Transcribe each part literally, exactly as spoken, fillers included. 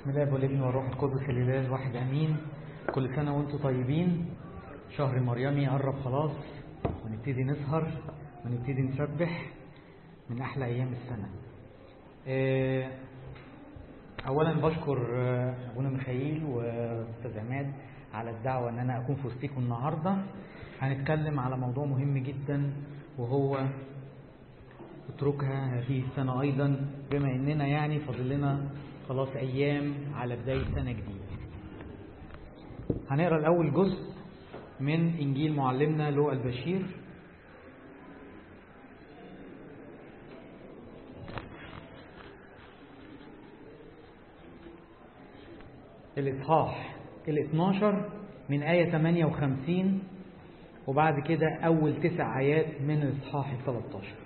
بسم الله والابن والروح القدس الاله الواحد امين. كل سنه وانتم طيبين. شهر مريمي قرب خلاص، ونبتدي نسهر ونبتدي نسبح من احلى ايام السنه. اولا بشكر ابونا ميخائيل واستاذ عماد على الدعوه ان انا اكون في وسطكم النهارده. هنتكلم على موضوع مهم جدا وهو اتركها هذه السنه ايضا، بما اننا يعني فاضل لنا خلاص ايام على بدايه سنه جديده. هنقرا الاول جزء من انجيل معلمنا لوقا البشير الاصحاح الاثناشر من آية ثمانية وخمسين، وبعد كده أول تسع آيات من الإصحاح الثلاثاشر.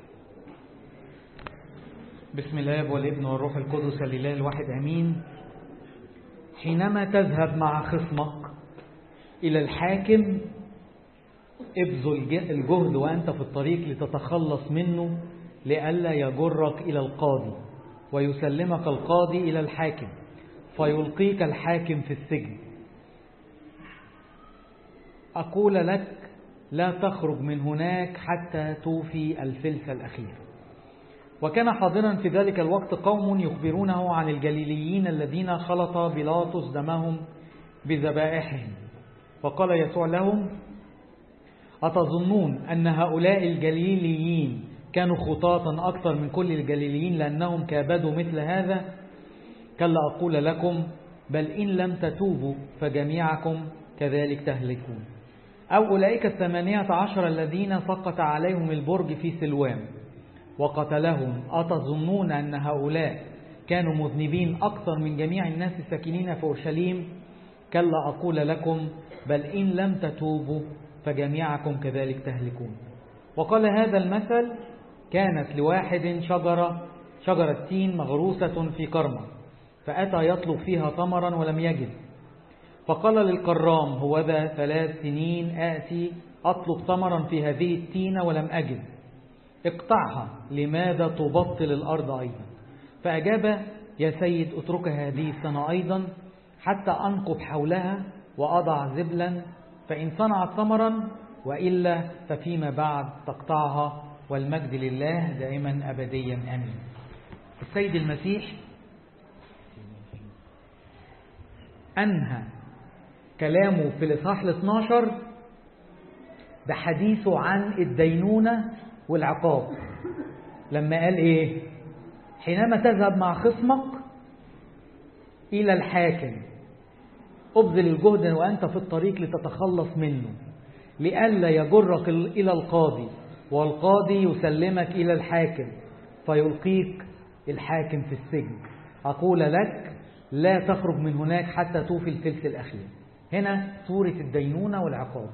بسم الله والابن والروح القدس الإله الواحد أمين. حينما تذهب مع خصمك إلى الحاكم ابذل الجهد وأنت في الطريق لتتخلص منه، لئلا يجرك إلى القاضي ويسلمك القاضي إلى الحاكم فيلقيك الحاكم في السجن. أقول لك لا تخرج من هناك حتى توفي الفلس الأخير. وكان حاضرا في ذلك الوقت قوم يخبرونه عن الجليليين الذين خلط بيلاطس دمهم بذبائحهم، فقال يسوع لهم: أتظنون أن هؤلاء الجليليين كانوا خطاطا أكثر من كل الجليليين لأنهم كابدوا مثل هذا؟ كلا أقول لكم، بل إن لم تتوبوا فجميعكم كذلك تهلكون. أو أولئك الثمانية عشر الذين سقط عليهم البرج في سلوام وقتلهم، أتظنون أن هؤلاء كانوا مذنبين أكثر من جميع الناس الساكنين في أورشليم؟ كلا أقول لكم، بل إن لم تتوبوا فجميعكم كذلك تهلكون. وقال هذا المثل: كانت لواحد شجرة شجرة تين مغروسة في كرمة، فأتى يطلب فيها ثمرا ولم يجد، فقال للكرام: هوذا ثلاث سنين آتي أطلب ثمرا في هذه التينة ولم أجد، اقطعها، لماذا تبطل الأرض أيضا؟ فأجاب: يا سيد، اترك هذه السنة أيضا حتى أنقب حولها وأضع زبلا، فإن صنعت ثمرا، وإلا ففيما بعد تقطعها، والمجد لله دائما أبديا آمين. السيد المسيح أنهى كلامه في الإصحاح الاثناشر بحديثه عن الدينونة والعقاب، لما قال إيه؟ حينما تذهب مع خصمك إلى الحاكم أبذل الجهد وأنت في الطريق لتتخلص منه، لئلا يجرك إلى القاضي والقاضي يسلمك إلى الحاكم فيلقيك الحاكم في السجن. أقول لك لا تخرج من هناك حتى توفي الفلس الأخير. هنا صورة الدينونة والعقاب.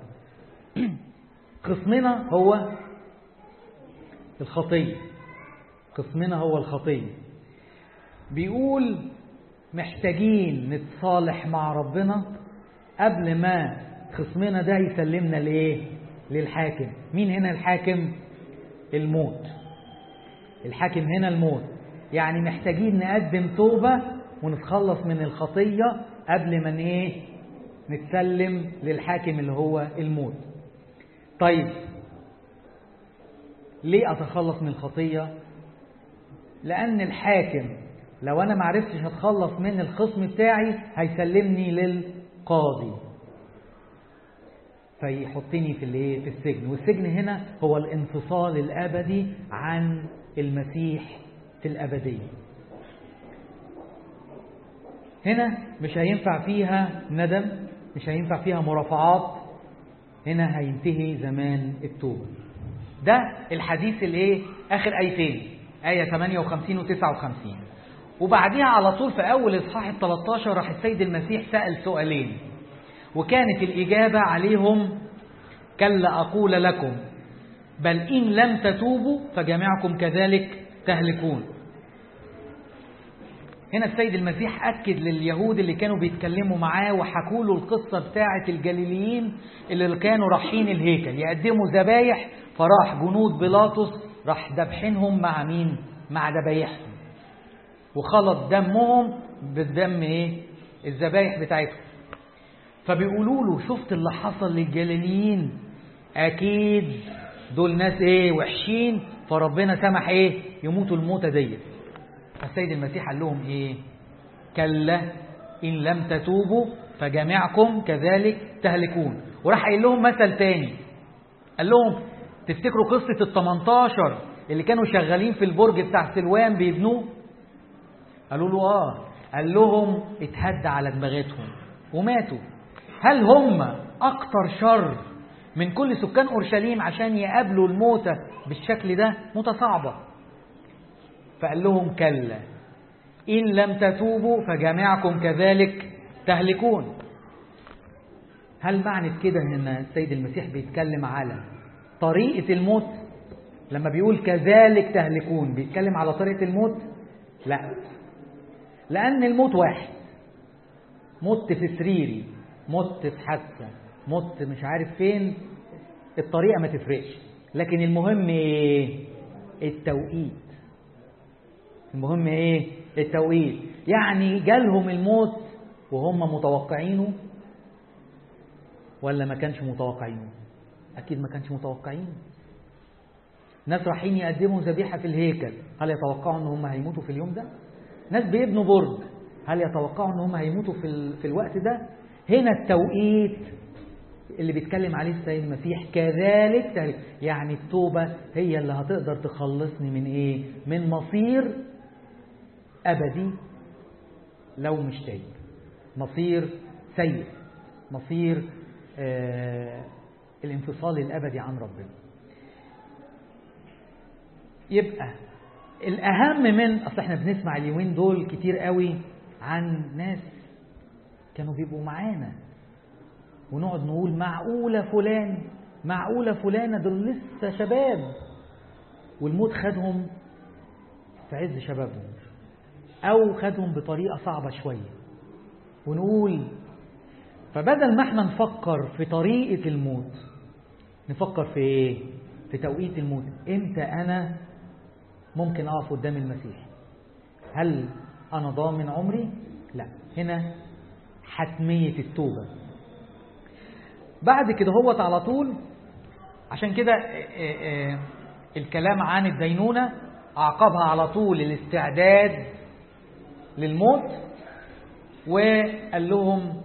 خصمنا هو الخطية، خصمنا هو الخطية. بيقول محتاجين نتصالح مع ربنا قبل ما خصمنا ده يسلمنا لإيه؟ للحاكم. مين هنا الحاكم؟ الموت. الحاكم هنا الموت. يعني محتاجين نقدم توبة ونتخلص من الخطية قبل ما ايه نتسلم للحاكم اللي هو الموت. طيب ليه اتخلص من الخطية؟ لان الحاكم لو انا معرفتش اتخلص من الخصم بتاعي هيسلمني للقاضي فيحطني في الايه في السجن. والسجن هنا هو الانفصال الابدي عن المسيح في الابدية. هنا مش هينفع فيها ندم، مش هينفع فيها مرافعات، هنا هينتهي زمان التوبة. ده الحديث الايه اخر ايتين، آية ثمانية وخمسين وتسعة وخمسين. وبعديها على طول في اول اصحاح الثلاثاشر راح السيد المسيح سأل سؤالين، وكانت الإجابة عليهم: كلا أقول لكم، بل إن لم تتوبوا فجميعكم كذلك تهلكون. هنا السيد المسيح أكد لليهود اللي كانوا بيتكلموا معاه وحكوا له القصة بتاعة الجليليين اللي كانوا رايحين الهيكل يقدموا ذبايح، فراح جنود بيلاطس راح ذبحينهم مع مين؟ مع ذبايحهم، وخلط دمهم بالدم ايه الذبايح بتاعتهم. فبيقولوا له شفت اللي حصل للجليليين، اكيد دول ناس ايه وحشين، فربنا سمح ايه يموتوا الموتة دي. فالسيد المسيح قال لهم ايه؟ كلا ان لم تتوبوا فجميعكم كذلك تهلكون. وراح قايل لهم مثل تاني، قال لهم تفتكروا قصة التمنتاشر اللي كانوا شغالين في البرج بتاع سلوان بيبنوه؟ قالوا له اه. قال لهم اتهد على دماغتهم وماتوا. هل هم اكتر شر من كل سكان اورشليم عشان يقابلوا الموتى بالشكل ده؟ موتى صعبة. فقال لهم كلا ان لم تتوبوا فجميعكم كذلك تهلكون. هل معنى كده ان السيد المسيح بيتكلم على طريقة الموت؟ لما بيقول كذلك تهلكون بيتكلم على طريقة الموت؟ لا، لأن الموت واحد. مت في سريري، مت في حادثة، مت مش عارف فين، الطريقة ما تفرقش. لكن المهم ايه؟ التوقيت. المهم ايه؟ التوقيت. يعني جالهم الموت وهم متوقعينه ولا ما كانش متوقعينه؟ أكيد ما كانش متوقعينه. ناس رايحين يقدموا ذبيحة في الهيكل، هل يتوقعوا ان هم هيموتوا في اليوم ده؟ ناس بيبنوا برج، هل يتوقعوا ان هم هيموتوا في ال... في الوقت ده؟ هنا التوقيت اللي بيتكلم عليه السيد المسيح كذلك، يعني التوبة هي اللي هتقدر تخلصني من ايه؟ من مصير أبدي لو مش تايب، مصير سيء، مصير آه الانفصال الأبدي عن ربنا. يبقى الأهم من أصل احنا بنسمع اليومين دول كتير قوي عن ناس كانوا بيبقوا معانا ونقعد نقول معقولة فلان معقولة فلانة دول لسه شباب والموت خدهم في عز شبابهم أو خدهم بطريقة صعبة شوية، ونقول فبدل ما احنا نفكر في طريقة الموت نفكر في ايه؟ في توقيت الموت. امتى انا ممكن اقف قدام المسيح؟ هل انا ضامن عمري؟ لا. هنا حتمية التوبة. بعد كده هو على طول عشان كده الكلام عن الدينونة اعقبها على طول الاستعداد للموت، وقال لهم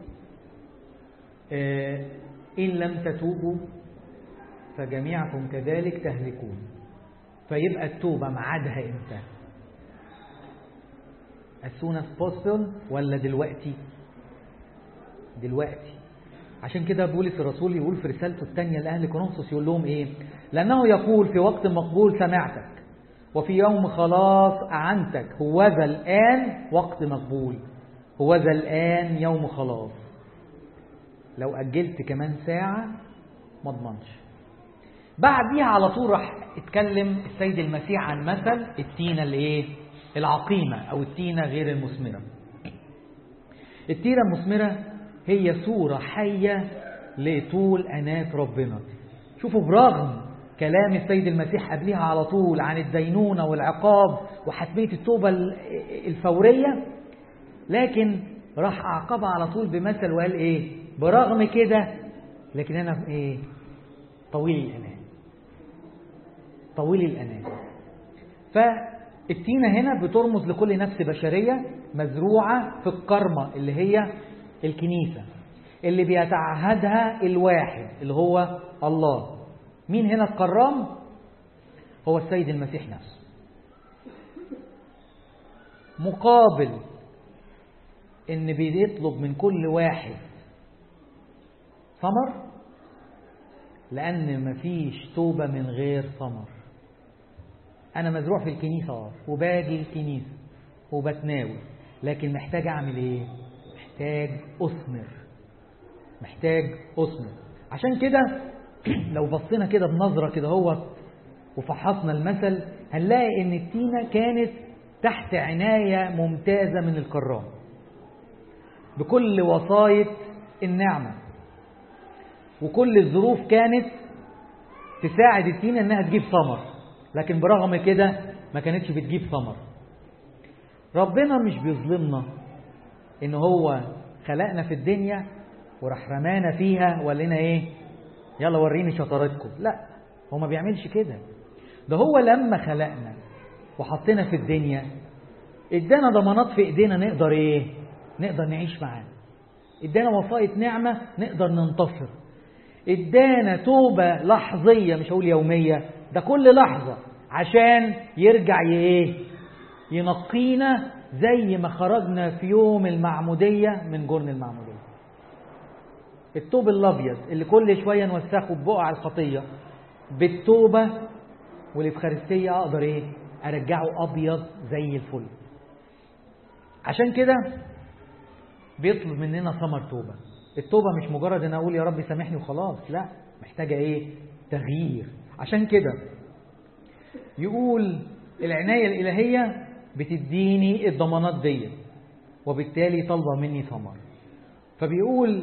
إن لم تتوبوا فجميعكم كذلك تهلكون. فيبقى التوبة معادها امتى؟ as soon as possible ولا دلوقتي؟ دلوقتي. عشان كده بولس الرسول يقول في رسالته الثانية لأهل كورنثوس يقول لهم إيه؟ لأنه يقول في وقت مقبول سمعتك وفي يوم خلاص أعنتك، هوذا الآن وقت مقبول، هوذا الآن يوم خلاص. لو أجلت كمان ساعة ما اضمنش. بعديها على طول راح اتكلم السيد المسيح عن مثل التينة اللي ايه؟ العقيمة أو التينة غير المثمرة. التينة المثمرة هي صورة حية لطول أناة ربنا. شوفوا برغم كلام السيد المسيح قبلها على طول عن الدينونة والعقاب وحتمية التوبة الفورية، لكن راح أعقبها على طول بمثل وقال ايه؟ برغم كده لكن أنا ايه؟ طويل الأناة، طويل الأناة. فالتينة هنا بترمز لكل نفس بشرية مزروعة في الكرمة اللي هي الكنيسة اللي بيتعهدها الواحد اللي هو الله. مين هنا الكرام؟ هو السيد المسيح نفسه. مقابل ان بيطلب من كل واحد ثمر، لأن مفيش توبة من غير ثمر. أنا مزروع في الكنيسة اه وباجي الكنيسة وبتناول، لكن محتاج أعمل إيه؟ محتاج أثمر، محتاج أثمر. عشان كده لو بصينا كده بنظرة كده هو وفحصنا المثل هنلاقي إن التينة كانت تحت عناية ممتازة من الكرام بكل وصاية النعمة، وكل الظروف كانت تساعد التينة انها تجيب ثمر، لكن برغم كده ما كانتش بتجيب ثمر. ربنا مش بيظلمنا إن هو خلقنا في الدنيا وراح رمانا فيها وقال لنا إيه؟ يلا وريني شطارتكم. لا، هو ما بيعملش كده. ده هو لما خلقنا وحطينا في الدنيا ادانا ضمانات في ايدينا نقدر ايه؟ نقدر نعيش معاه. ادانا وسائط نعمة نقدر ننتصر. ادانا توبة لحظية، مش هقول يومية، ده كل لحظة، عشان يرجع ايه؟ ينقينا زي ما خرجنا في يوم المعمودية من جرن المعمودية. التوب الابيض اللي كل شوية نوسخه ببقع الخطية، بالتوبة والإفخارستية أقدر إيه؟ أرجعه أبيض زي الفل. عشان كده بيطلب مننا ثمر توبة. التوبة مش مجرد أن أقول يا رب سامحني وخلاص، لا، محتاجة إيه؟ تغيير. عشان كده يقول العناية الإلهية بتديني الضمانات دي، وبالتالي طلبة مني ثمر. فبيقول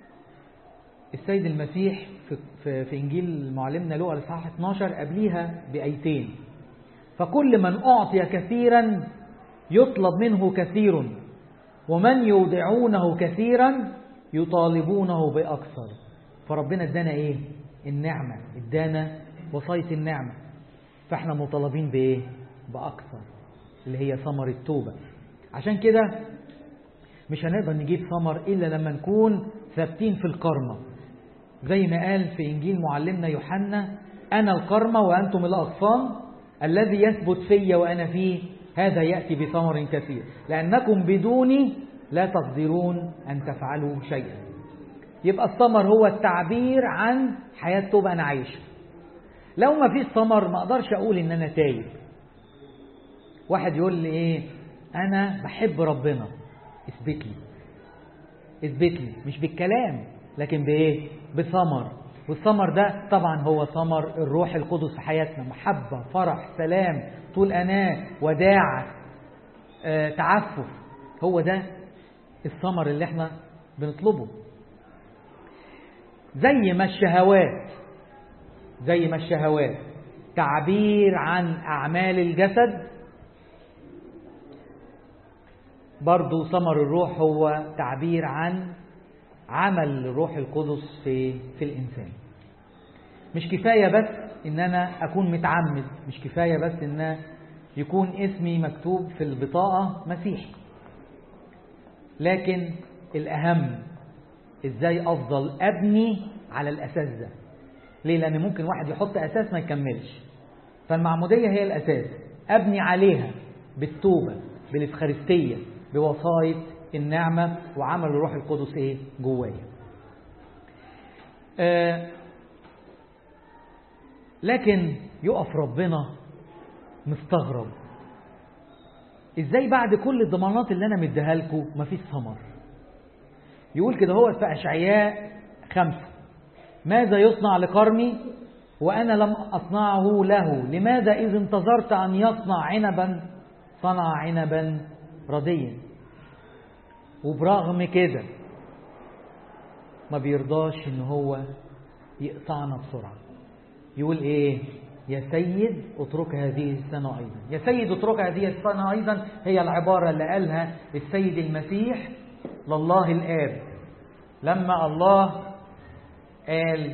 السيد المسيح في, في, في إنجيل معلمنا لوقا الإصحاح اثناشر قبليها بآيتين: فكل من أعطي كثيرا يطلب منه كثير، ومن يودعونه كثيرا يطالبونه بأكثر. فربنا ادانا إيه؟ النعمة، ادانا وصاية النعمة، فاحنا مطالبين بإيه؟ بأكثر، اللي هي ثمر التوبة. عشان كده مش هنقدر نجيب ثمر إلا لما نكون ثابتين في الكرمة، زي ما قال في إنجيل معلمنا يوحنا: أنا الكرمة وأنتم الأغصان، الذي يثبت في وأنا فيه هذا يأتي بثمر كثير، لأنكم بدوني لا تقدرون أن تفعلوا شيئا. يبقى الثمر هو التعبير عن حياة توبة أنا عايشها. لو ما فيش ثمر ما أقدرش أقول إن أنا تايب. واحد يقول لي إيه؟ أنا بحب ربنا. اثبت لي، اثبت لي، مش بالكلام لكن بإيه؟ بثمر. والثمر ده طبعا هو ثمر الروح القدس في حياتنا: محبة، فرح، سلام، طول أناة، وداعة، آه، تعفف. هو ده الثمر اللي احنا بنطلبه. زي ما الشهوات زي ما الشهوات تعبير عن أعمال الجسد، برضو ثمر الروح هو تعبير عن عمل الروح القدس في في الإنسان. مش كفاية بس إن أنا أكون متعمد، مش كفاية بس إن يكون اسمي مكتوب في البطاقة مسيحي، لكن الأهم إزاي أفضل أبني على الأساس ده. ليه؟ لأن ممكن واحد يحط أساس ما يكملش. فالمعمودية هي الأساس، أبني عليها بالتوبة، بالإفخارستية، بوصاية النعمة وعمل الروح القدس إيه؟ جوايا. آه لكن يقف ربنا مستغرب: إزاي بعد كل الضمانات اللي أنا مديها لكم مفيش ثمر؟ يقول كده هو في أشعياء خمسة: ماذا يصنع لكرمي وأنا لم أصنعه له؟ لماذا إذ انتظرت أن يصنع عنبا صنع عنبا رديا؟ وبرغم كده ما بيرضاش إن هو يقطعنا بسرعة. يقول إيه؟ يا سيد اترك هذه السنة أيضا. يا سيد اترك هذه السنة أيضا هي العبارة اللي قالها السيد المسيح لله الآب لما الله قال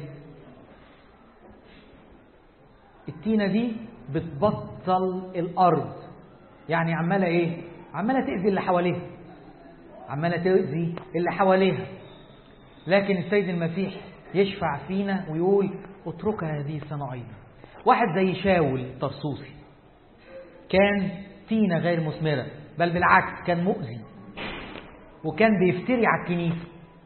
التينة دي بتبطل الأرض، يعني عمالة إيه؟ عمالة تأذي اللي حواليها، عمالة تأذي اللي حواليها. لكن السيد المسيح يشفع فينا ويقول اترك هذه السنة أيضا. واحد زي شاول طرسوسي كان تينة غير مثمرة، بل بالعكس كان مؤذي وكان بيفتري على الكنيسة.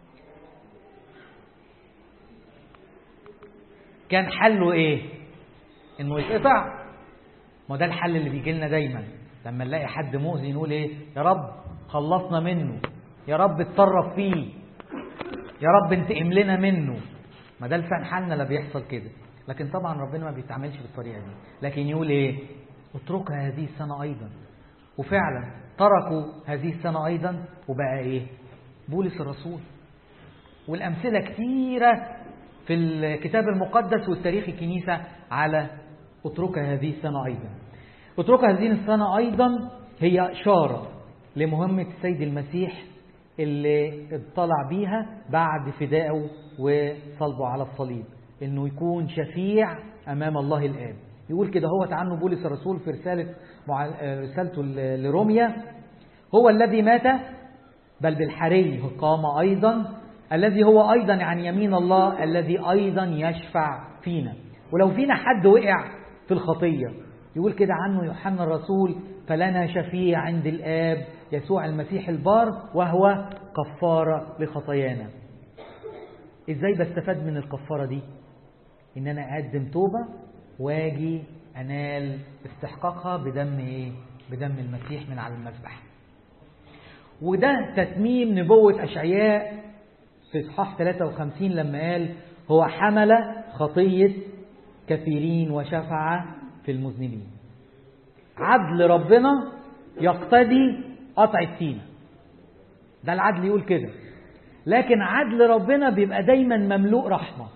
كان حله ايه؟ انه يتقطع. ما ده الحل اللي بيجي لنا دايما لما نلاقي حد مؤذي، نقول ايه؟ يا رب خلصنا منه، يا رب اتصرف فيه، يا رب انتقم لنا منه. ما ده لسان حالنا اللي بيحصل كده. لكن طبعا ربنا ما بيتعاملش بالطريقه دي، لكن يقول ايه؟ اترك هذه السنه ايضا. وفعلا تركوا هذه السنه ايضا، وبقى ايه؟ بولس الرسول. والامثله كثيره في الكتاب المقدس والتاريخ الكنيسه على اترك هذه السنه ايضا. اترك هذه السنه ايضا هي اشاره لمهمه السيد المسيح اللي اطلع بيها بعد فدائه وصلبه على الصليب، انه يكون شفيع امام الله الاب. يقول كده هو عنه بولس الرسول في رسالة رسالته لروميا: هو الذي مات بل بالحري قام أيضا، الذي هو أيضا عن يمين الله، الذي أيضا يشفع فينا. ولو فينا حد وقع في الخطية يقول كده عنه يوحنا الرسول: فلنا شفيع عند الآب يسوع المسيح البار وهو كفارة لخطايانا. إزاي بستفاد من الكفارة دي؟ إن أنا أقدم توبة واجي أنال استحقاقها بدم إيه؟ بدم المسيح من على المذبح. وده تتميم نبوة أشعياء في إصحاح ثلاثة وخمسين لما قال: هو حمل خطية كثيرين وشفع في المذنبين. عدل ربنا يقتضي قطع التينة، ده العدل يقول كده. لكن عدل ربنا بيبقى دايما مملوء رحمة.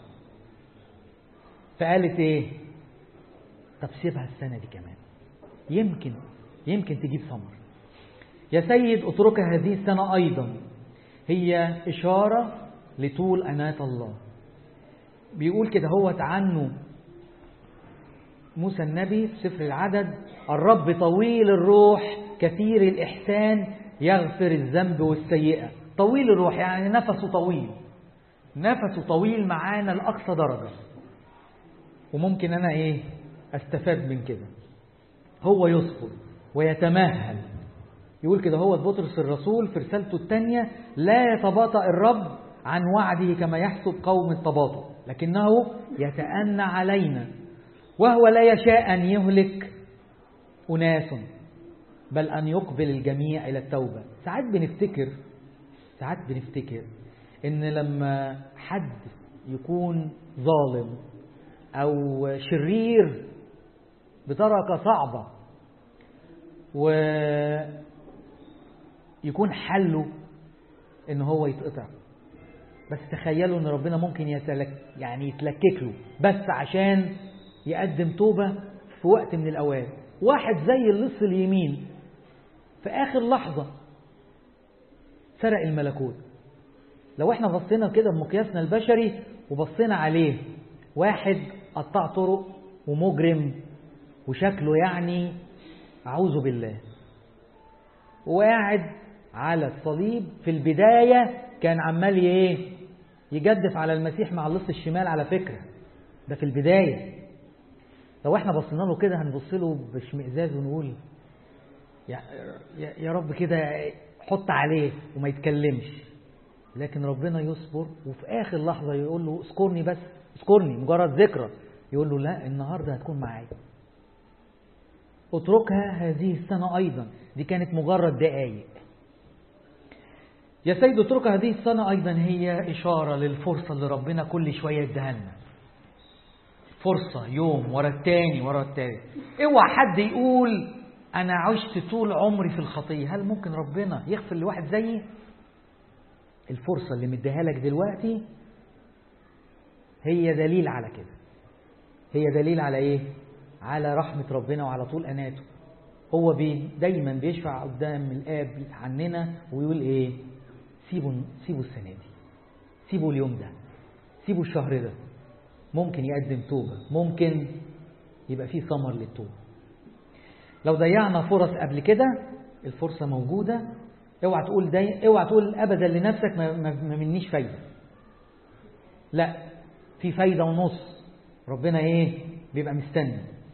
فقالت ايه؟ طب سيبها السنة دي كمان، يمكن يمكن تجيب ثمر. يا سيد اتركها هذه السنة أيضا، هي إشارة لطول أناة الله. بيقول كده هو عنه موسى النبي في سفر العدد: الرب طويل الروح كثير الإحسان يغفر الذنب والسيئة. طويل الروح يعني نفسه طويل، نفسه طويل معانا لأقصى درجة. وممكن أنا إيه أستفاد من كده؟ هو يصبر ويتمهل. يقول كده هو بطرس الرسول في رسالته الثانية: لا يتباطأ الرب عن وعده كما يحسب قوم التباطؤ، لكنه يتأنى علينا وهو لا يشاء أن يهلك أناس بل أن يقبل الجميع إلى التوبة. ساعات بنفتكر ساعات بنفتكر إن لما حد يكون ظالم أو شرير بدرجة صعبة ويكون حله إن هو يتقطع، بس تخيلوا إن ربنا ممكن يتلك يعني يتلكك له بس عشان يقدم توبة في وقت من الأوقات. واحد زي اللص اليمين في آخر لحظة سرق الملكوت. لو احنا بصينا كده بمقياسنا البشري وبصينا عليه واحد قطع طرق ومجرم وشكله يعني أعوذ بالله، وقاعد على الصليب في البداية كان عمال ايه يجدف على المسيح مع اللص الشمال. على فكرة ده في البداية. لو احنا بصينا له كده هنبص له باشمئزاز ونقول يا, يا رب كده حط عليه وما يتكلمش. لكن ربنا يصبر وفي آخر لحظة يقول له اذكرني، بس اذكرني مجرد ذكرى. يقول له لا، النهاردة هتكون معايا، اتركها هذه السنة أيضا. دي كانت مجرد دقايق. يا سيد اتركها هذه السنة أيضا هي إشارة للفرصة اللي ربنا كل شوية اداها لنا. فرصة يوم ورا التاني ورا التاني. اوعى حد يقول أنا عشت طول عمري في الخطية. هل ممكن ربنا يغفر لواحد زيي؟ الفرصة اللي مديها لك دلوقتي هي دليل على كده. هي دليل على ايه؟ على رحمة ربنا وعلى طول أناته. هو بي دايما بيشفع قدام الآب عننا ويقول ايه؟ سيبوا سيبوا السنة دي، سيبوا اليوم ده، سيبوا الشهر ده. ممكن يقدم توبة، ممكن يبقى فيه ثمر للتوبة. لو ضيعنا فرص قبل كده الفرصة موجودة. اوعى تقول داي... اوعى تقول ابدا لنفسك ما, ما... ما منيش فايدة. لا، في فايدة ونص. ربنا ايه بيبقى مستني.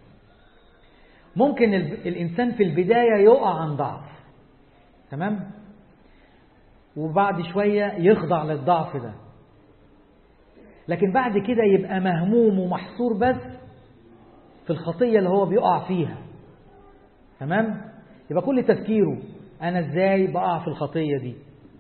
ممكن ال... الانسان في البداية يقع عن ضعف، تمام، وبعد شوية يخضع للضعف ده، لكن بعد كده يبقى مهموم ومحصور بس في الخطية اللي هو بيقع فيها، تمام. يبقى كل تفكيره أنا إزاي بقع في الخطية دي،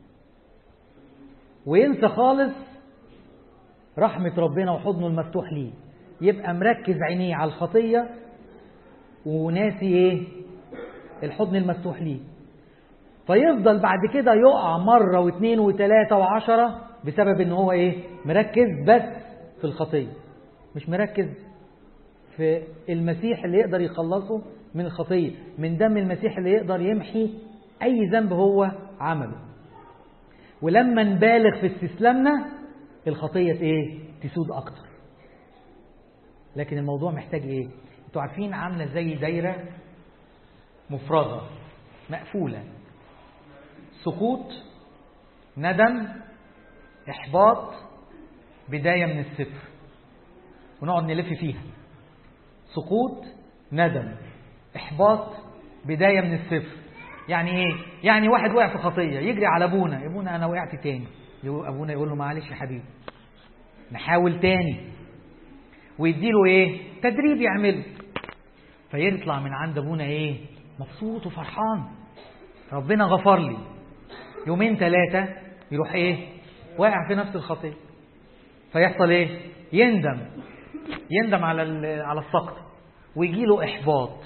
وينسى خالص رحمة ربنا وحضنه المفتوح ليه. يبقى مركز عينيه على الخطية وناسي إيه؟ الحضن المفتوح ليه. فيفضل بعد كده يقع مرة واثنين وثلاثة وعشرة بسبب إن هو إيه؟ مركز بس في الخطية، مش مركز في المسيح اللي يقدر يخلصه من الخطية، من دم المسيح اللي يقدر يمحي أي ذنب هو عمله. ولما نبالغ في استسلامنا الخطية ايه؟ تسود اكتر. لكن الموضوع محتاج ايه؟ انتوا عارفين عاملة زي دايرة مفرغة مقفولة، سقوط، ندم، احباط، بداية من الصفر، ونقعد نلف فيها. سقوط، ندم، احباط، بداية من الصفر. يعني ايه؟ يعني واحد وقع في خطية يجري على ابونا، يا ابونا انا وقعت تاني. ابونا يقول له معلش يا حبيبي نحاول تاني، ويديله ايه؟ تدريب يعمله. فيطلع من عند ابونا ايه؟ مبسوط وفرحان، ربنا غفر لي. يومين ثلاثة يروح ايه؟ واقع في نفس الخطية. فيحصل ايه؟ يندم يندم على على السقط، ويجي له احباط.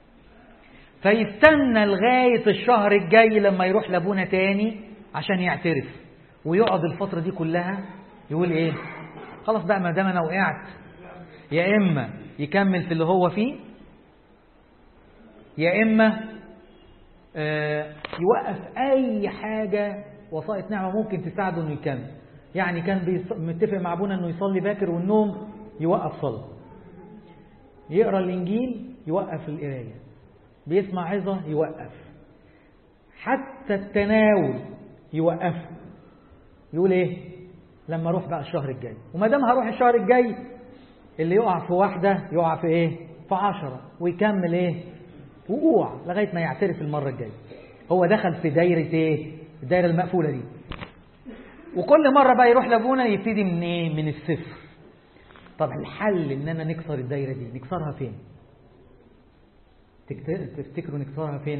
فيستنى لغاية الشهر الجاي لما يروح لابونا تاني عشان يعترف، ويقعد الفترة دي كلها يقول ايه؟ خلاص بقى ما دام انا وقعت، يا اما يكمل في اللي هو فيه، يا اما آه يوقف اي حاجة وسائط نعمة ممكن تساعده انه يكمل. يعني كان متفق مع ابونا انه يصلي باكر والنوم، يوقف صلاة. يقرأ الانجيل، يوقف القراية. بيسمع عظة، يوقف. حتى التناول يوقفه. يقول ايه؟ لما اروح بقى الشهر الجاي. وما دام هروح الشهر الجاي، اللي يقع في واحدة يقع في ايه؟ في عشرة. ويكمل ايه؟ وقوع لغاية ما يعترف المرة الجاية. هو دخل في دايرة ايه؟ الدايرة المقفولة دي. وكل مرة بقى يروح لابونا يبتدي من ايه؟ من الصفر. طب الحل اننا نكسر الدايرة دي، نكسرها فين؟ تفتكروا نكسرها فين؟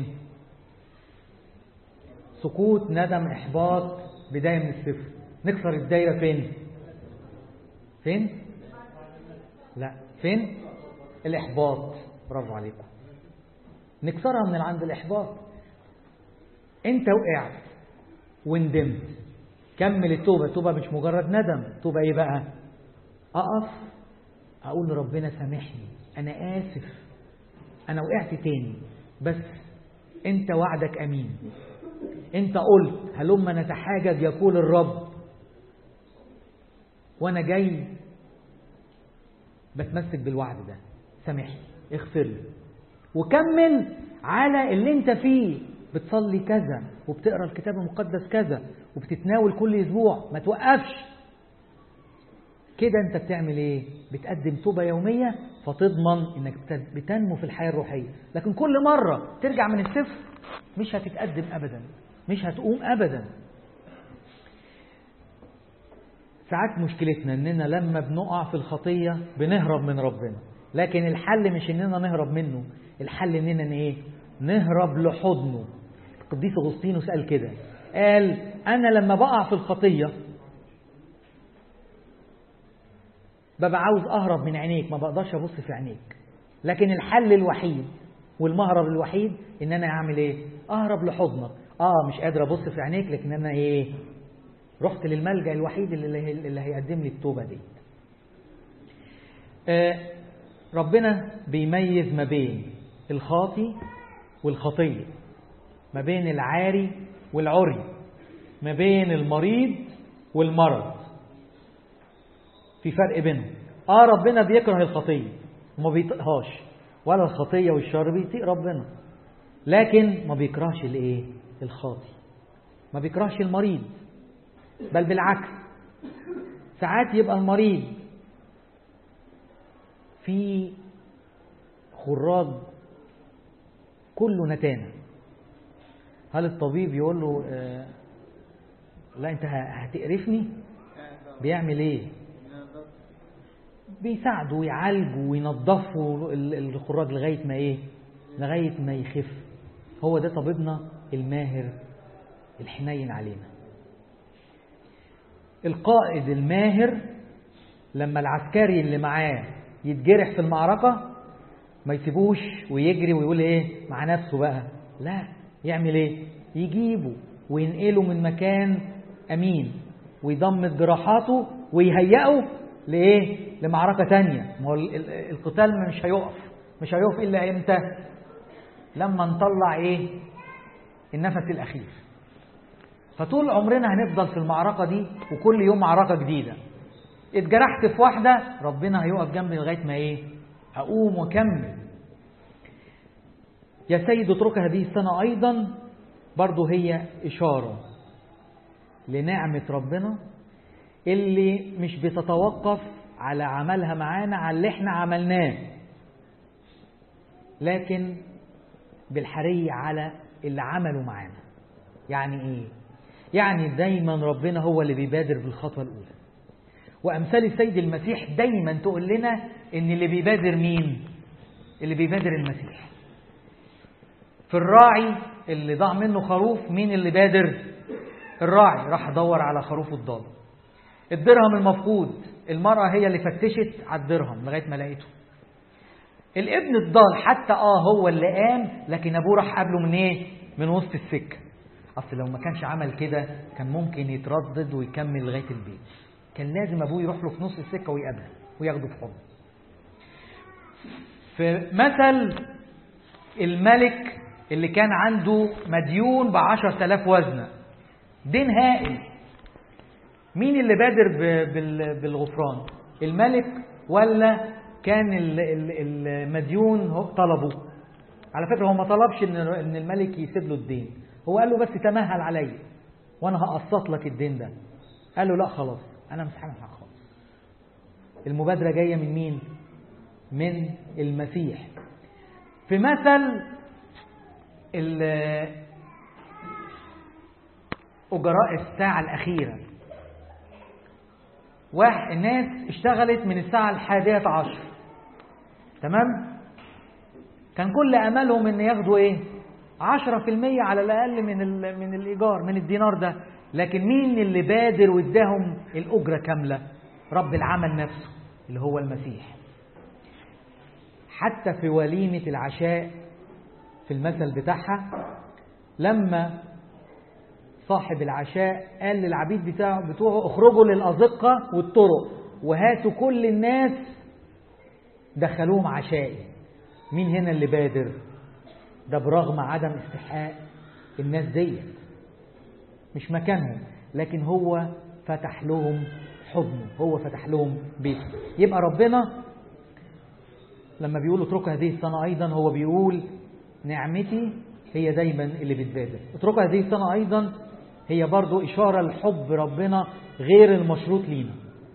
سقوط، ندم، احباط، بداية من الصفر. نكسر الدايرة فين؟ فين؟ لا، فين؟ الاحباط. برافو عليكم. نكسرها من عند الاحباط. انت وقعت وندمت، كمل التوبة. التوبة مش مجرد ندم، توبة ايه بقى؟ اقف اقول لربنا سامحني، انا اسف، انا وقعت تاني، بس انت وعدك امين. انت قلت هلما نتحاجج يقول الرب، وانا جاي بتمسك بالوعد ده. سامحني، اغفر لي، وكمل على اللي انت فيه. بتصلي كذا، وبتقرأ الكتاب المقدس كذا، وبتتناول كل اسبوع، ما توقفش كده. انت بتعمل ايه؟ بتقدم توبة يومية، فتضمن انك بتنمو في الحياة الروحية. لكن كل مرة ترجع من الصفر مش هتتقدم ابدا، مش هتقوم ابدا. ساعات مشكلتنا اننا لما بنقع في الخطية بنهرب من ربنا، لكن الحل مش اننا نهرب منه، الحل اننا ايه؟ نهرب لحضنه. القديس أغسطينوس قال كده، قال انا لما بقع في الخطية ببقى عاوز اهرب من عينيك، ما بقدرش ابص في عينيك. لكن الحل الوحيد والمهرب الوحيد ان انا اعمل ايه؟ اهرب لحضنك. اه مش قادر ابص في عينيك، لكن انا ايه؟ رحت للملجأ الوحيد اللي, اللي هيقدم لي التوبة دي. آه ربنا بيميز ما بين الخاطي والخطية، ما بين العاري والعري، ما بين المريض والمرض. في فرق بينهم. اه ربنا بيكره الخطية وما بيطيقهاش، ولا الخطية والشر بيطيق ربنا، لكن ما بيكرهش الايه؟ الخاطي. ما بيكرهش المريض، بل بالعكس. ساعات يبقى المريض في خراج كله نتانة، هل الطبيب يقول له آه لا انت هتقرفني؟ بيعمل ايه؟ بيساعده ويعالجه وينظفه الخراج لغاية ما ايه؟ لغاية ما يخف. هو ده طبيبنا الماهر الحنين علينا. القائد الماهر لما العسكري اللي معاه يتجرح في المعركة ما يسيبوش ويجري ويقول ايه مع نفسه بقى، لا، يعمل ايه؟ يجيبه وينقله من مكان امين، ويضمد جراحاته ويهيئه لايه؟ لمعركة تانية. ما هو القتال مش هيقف، مش هيقف الا امتى؟ لما نطلع ايه؟ النفس الاخير. فطول عمرنا هنفضل في المعركة دي، وكل يوم معركة جديدة. اتجرحت في واحدة، ربنا هيقف جنبي لغاية ما ايه أقوم وكمل. يا سيد اترك هذه السنة أيضا، برضو هي إشارة لنعمة ربنا اللي مش بتتوقف على عملها معانا على اللي احنا عملناه، لكن بالحري على اللي عمله معانا. يعني ايه؟ يعني دايما ربنا هو اللي بيبادر بالخطوة الأولى. وأمثال السيد المسيح دايما تقول لنا ان اللي بيبادر مين؟ اللي بيبادر المسيح. في الراعي اللي ضاع منه خروف، مين اللي بادر؟ الراعي راح دور على خروفه الضال. الدرهم المفقود، المرأة هي اللي فتشت على الدرهم لغاية ما لقيته. الابن الضال حتى اه هو اللي قام، لكن ابوه راح قابله من ايه؟ من وسط السكة. اصل لو ما كانش عمل كده كان ممكن يتردد ويكمل لغاية البيت. كان لازم ابوه يروح له في نص السكة ويقابله وياخده في حضنه. في مثل الملك اللي كان عنده مديون بعشر تلاف وزنة، دين هائل، مين اللي بادر بالغفران؟ الملك ولا كان المديون طلبه؟ على فكرة هو ما طلبش ان الملك يسيب له الدين، هو قال له بس تمهل علي وانا هقسط لك الدين ده. قال له لا خلاص انا مش هعمل حاجه خالص. المبادرة جاية من مين؟ من المسيح. في مثل أجراء الساعة الأخيرة، واحد الناس اشتغلت من الساعة الحادية عشر، تمام؟ كان كل أملهم ان ياخدوا ايه؟ عشرة في المية على الأقل من من الإيجار، من الدينار ده. لكن مين اللي بادر واداهم الأجرة كاملة؟ رب العمل نفسه اللي هو المسيح. حتى في وليمة العشاء في المثل بتاعها، لما صاحب العشاء قال للعبيد بتاعه بتوعه اخرجوا للأزقة والطرق وهاتوا كل الناس دخلوهم عشائي. مين هنا اللي بادر؟ ده برغم عدم استحقاق الناس دي، مش مكانهم، لكن هو فتح لهم حضنه، هو فتح لهم بيته. يبقى ربنا لما بيقول اتركوا هذه السنة أيضا، هو بيقول نعمتي هي دايما اللي بتبادر. اتركوا هذه السنة أيضا هي برضو إشارة لحب ربنا غير المشروط لينا.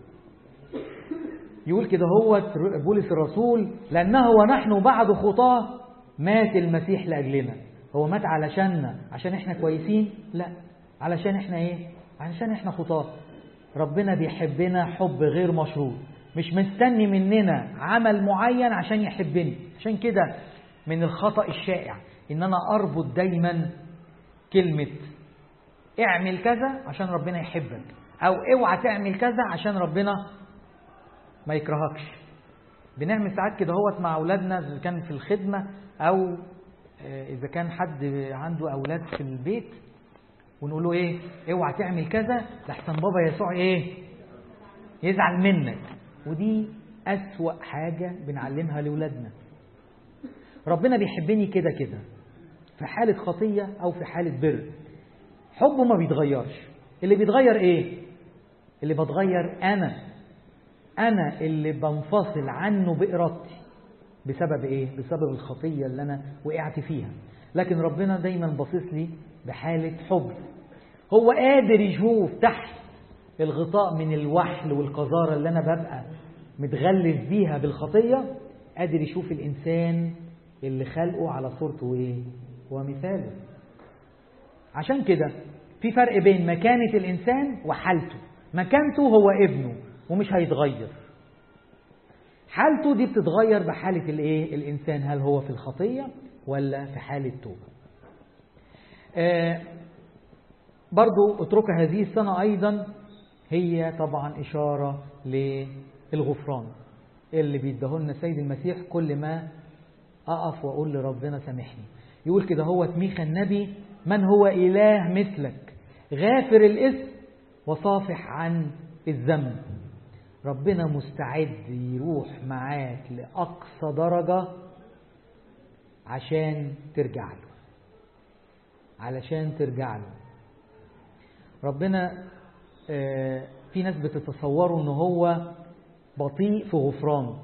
يقول كده هو بولس الرسول لأنه ونحن بعد خطاه مات المسيح لأجلنا. هو مات علشاننا عشان احنا كويسين؟ لا، علشان احنا ايه؟ علشان احنا خطاه. ربنا بيحبنا حب غير مشروط، مش مستني مننا عمل معين عشان يحبني. عشان كده من الخطأ الشائع ان انا اربط دايما كلمة اعمل كذا عشان ربنا يحبك، او اوعى تعمل كذا عشان ربنا ما يكرهكش. بنعمل ساعات كده هوت مع اولادنا اذا كان في الخدمة او اذا كان حد عنده اولاد في البيت، ونقول له ايه؟ اوعى تعمل كذا لحسن بابا يسوع ايه؟ يزعل منك. ودي أسوأ حاجة بنعلمها لأولادنا. ربنا بيحبني كده كده في حالة خطية أو في حالة بر، حبه ما بيتغيرش. اللي بيتغير إيه؟ اللي بتغير أنا أنا اللي بنفصل عنه بإرادتي. بسبب إيه؟ بسبب الخطية اللي أنا وقعت فيها. لكن ربنا دايما باصص لي بحالة حب. هو قادر يشوف تحت الغطاء من الوحل والقذارة اللي أنا ببقى متغلف بيها بالخطية، قادر يشوف الإنسان اللي خلقه على صورته إيه؟ ومثاله. عشان كده في فرق بين مكانة الإنسان وحالته. مكانته هو ابنه ومش هيتغير. حالته دي بتتغير بحالة الإيه؟ الإنسان، هل هو في الخطية ولا في حالة توبة. آه برضو اترك هذه السنة أيضا هي طبعا إشارة للغفران اللي بيدهولنا السيد المسيح كل ما أقف وأقول لربنا سامحني. يقول كده هو ميخا النبي من هو إله مثلك غافر الإثم وصافح عن الذنب. ربنا مستعد يروح معاك لأقصى درجة عشان ترجع له، علشان ترجع له. ربنا آه في ناس بتتصوره ان هو بطيء في غفرانه،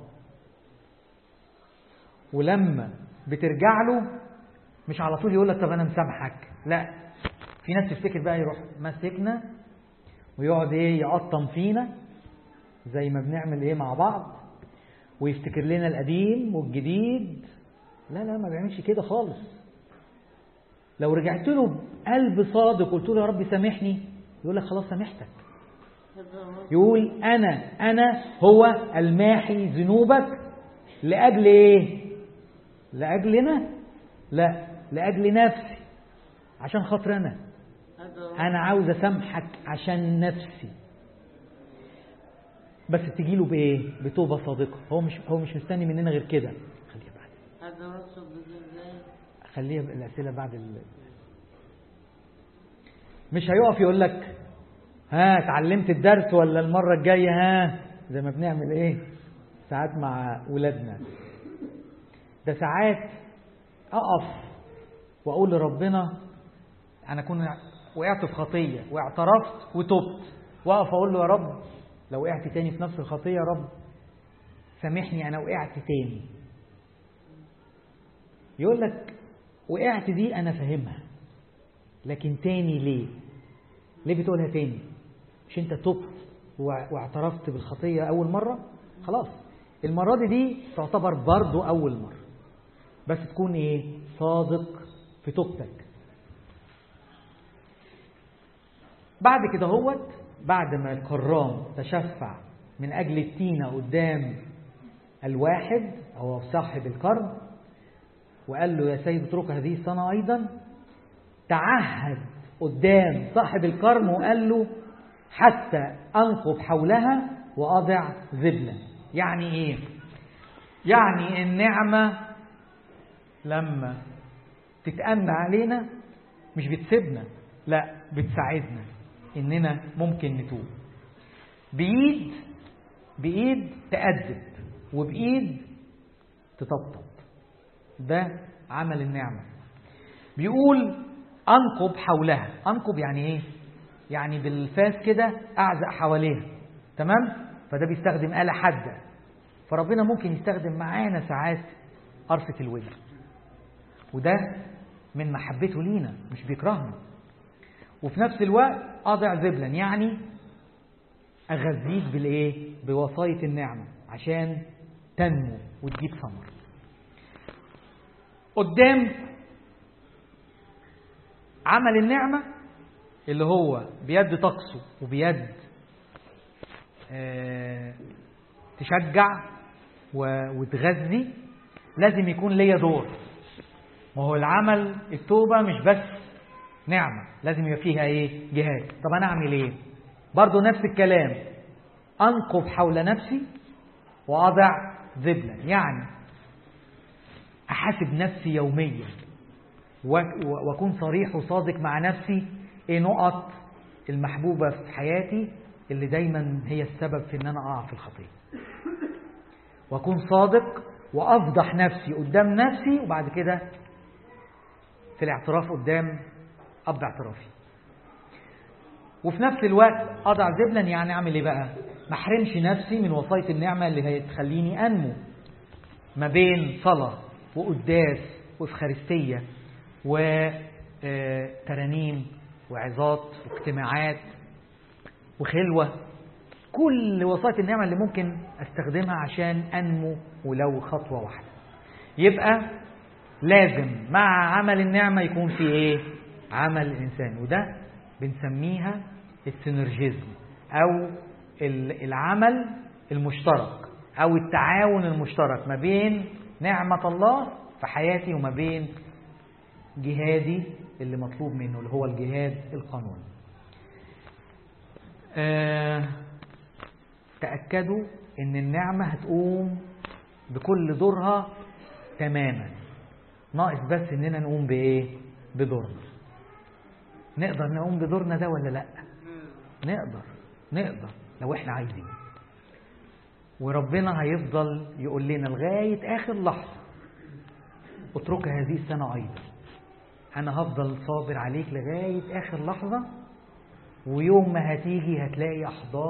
ولما بترجع له مش على طول يقول لك طب انا مسامحك، لا، في ناس تفتكر بقى يروح ماسكنا ويقعد ايه يقطم فينا زي ما بنعمل ايه مع بعض، ويفتكر لنا القديم والجديد. لا لا، ما بيعملش كده خالص. لو رجعت له بقلب صادق قلت له يا رب سامحني، يقول لك خلاص سامحتك. يقول انا انا هو الماحي ذنوبك لاجل ايه؟ لاجلنا؟ لا، لاجل نفسي، عشان خاطر انا انا عاوز اسامحك عشان نفسي. بس تجي له بايه؟ بتوبه صادقه. هو مش هو مش مستني مننا غير كده. خليها بعد هذا خليها الاسئله بعد ال... مش هيقف يقول لك ها اتعلمت الدرس ولا المره الجايه ها، زي ما بنعمل ايه ساعات مع ولادنا. ده ساعات اقف واقول لربنا انا كنت وقعت في خطيه واعترفت وتوبت، واقف اقول له يا رب لو وقعت تاني في نفس الخطيه يا رب سامحني انا وقعت تاني. يقول لك وقعت دي انا فاهمها، لكن تاني ليه؟ ليه بتقولها تاني؟ مش انت تبت واعترفت بالخطيه اول مره؟ خلاص المره دي دي تعتبر برضو اول مره، بس تكون ايه؟ صادق في توبتك. بعد كده هوت بعد ما الكرام تشفع من اجل التينة قدام الواحد او صاحب الكرم وقال له يا سيد اترك هذه السنة ايضا، تعهد قدام صاحب الكرم وقال له حتى انقب حولها واضع ذبلا. يعني ايه؟ يعني النعمة لما تتأنى علينا مش بتسيبنا، لا بتساعدنا اننا ممكن نتوب. بايد بايد تأدب وبايد تطبطب. ده عمل النعمة. بيقول انقب حولها. انقب يعني ايه؟ يعني بالفاس كده اعزق حواليها، تمام؟ فده بيستخدم آلة حادة. فربنا ممكن يستخدم معانا ساعات قرصة الودن، وده من محبته لينا، مش بيكرهنا. وفي نفس الوقت أضع ذبلا، يعني أغذيك بالإيه؟ بوصاية النعمة عشان تنمو وتجيب ثمر. قدام عمل النعمة اللي هو بيد تقسو وبيد اه تشجع وتغذي، لازم يكون ليا دور. وهو العمل التوبة مش بس نعمة، لازم يبقى فيها ايه؟ جهاد. طب انا اعمل ايه؟ برضو نفس الكلام، انقب حول نفسي واضع ذبلا، يعني احاسب نفسي يوميا واكون صريح وصادق مع نفسي. ايه نقط المحبوبة في حياتي اللي دايما هي السبب في ان انا اقع في الخطية، واكون صادق وافضح نفسي قدام نفسي، وبعد كده في الاعتراف قدام اب اعترافي. وفي نفس الوقت اضع ذبلا، يعني اعمل ايه بقى؟ ما احرمش نفسي من وصاية النعمة اللي هتخليني انمو ما بين صلاة وقداس وافخارستية وترانيم وعظات واجتماعات وخلوة. كل وصاية النعمة اللي ممكن استخدمها عشان انمو ولو خطوة واحدة. يبقى لازم مع عمل النعمة يكون في ايه؟ عمل الانسان، وده بنسميها السينرجيزم او العمل المشترك او التعاون المشترك ما بين نعمة الله في حياتي وما بين جهادي اللي مطلوب منه، اللي هو الجهاد القانوني. أه تأكدوا ان النعمة هتقوم بكل دورها تماما، ناقص بس اننا نقوم بايه؟ بدورنا. نقدر نقوم بدورنا ده ولا لا؟ نقدر نقدر لو احنا عايزين. وربنا هيفضل يقول لنا لغاية اخر لحظة اترك هذه السنة ايضا، انا هفضل صابر عليك لغاية اخر لحظة ويوم ما هتيجي هتلاقي أحضان